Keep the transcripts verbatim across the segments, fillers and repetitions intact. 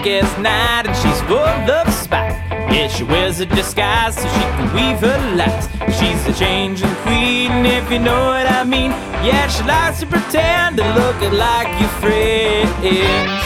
as night, and she's full of spite. Yeah, she wears a disguise so she can weave her lies. She's a changing queen, if you know what I mean. Yeah, she likes to pretend to look like your friends.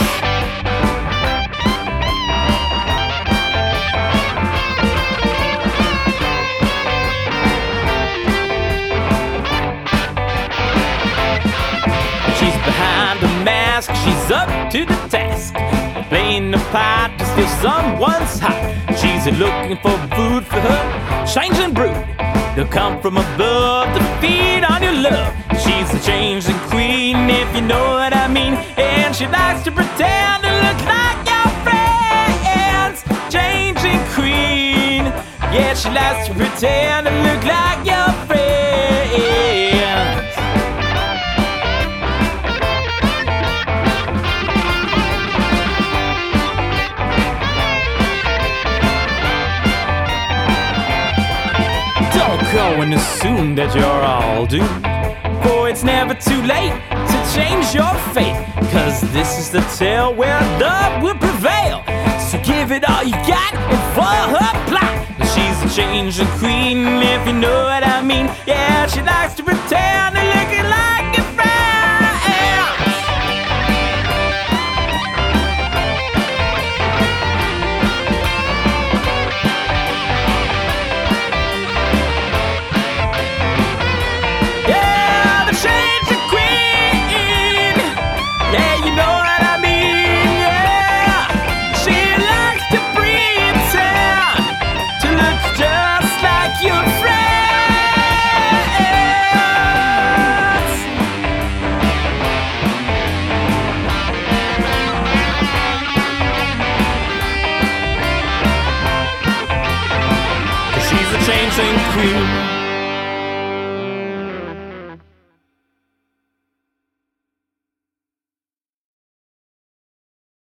She's behind a mask, she's up to the task, playing the part to steal someone's heart. She's looking for food for her changing brood. They'll come from above to feed on your love. She's the changing queen, if you know what I mean. And she likes to pretend to look like your friends. Changing queen, yeah, she likes to pretend to look like your friends. Go and assume that you're all doomed, for it's never too late to change your fate. Cause this is the tale where love will prevail. So give it all you got and follow her plot. She's a changing queen, if you know what I mean. Yeah, she likes to pretend to look like a friend. Changing queen.